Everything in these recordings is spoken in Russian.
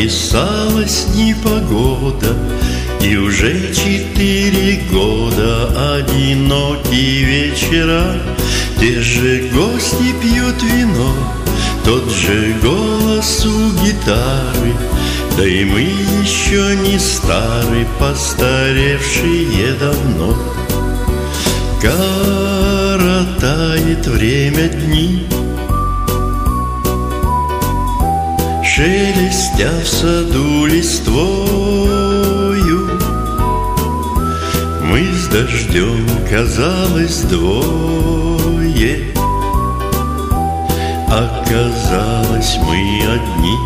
Затесалась непогода, и уже 4 года одинокие вечера. Те же гости пьют вино, тот же голос у гитары. Да и мы еще не стары, постаревшие давно. Коротает время дни, шелестя в саду листвою. Мы с дождем, казалось, двое, оказалось, мы одни.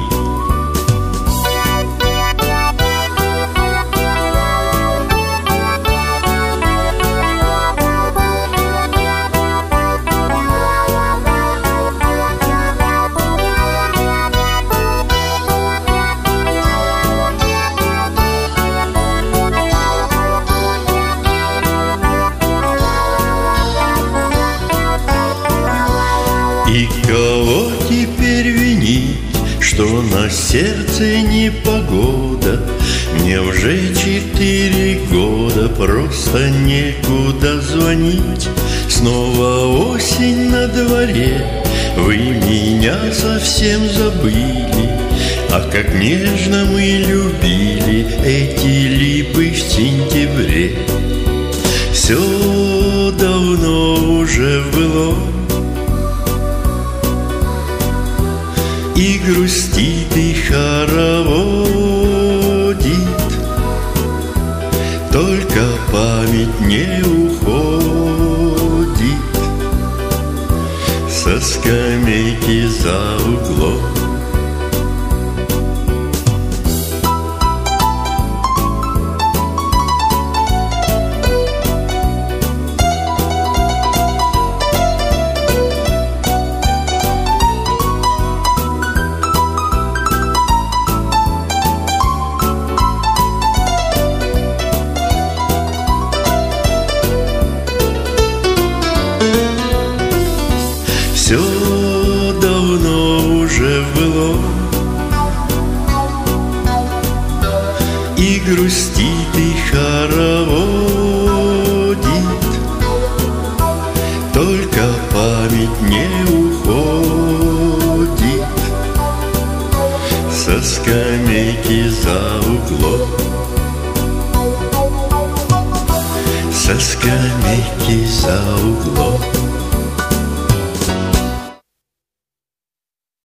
И кого теперь винить, что на сердце непогода? Мне уже 4 года, просто некуда звонить. Снова осень на дворе, вы меня совсем забыли. А как нежно мы любили эти липы в сентябре. Все давно уже было, и грустит, и хороводит, только память не уходит со скамейки за углом. Все давно уже было, и грустит, и хороводит, только память не уходит со скамейки за углом, со скамейки за углом.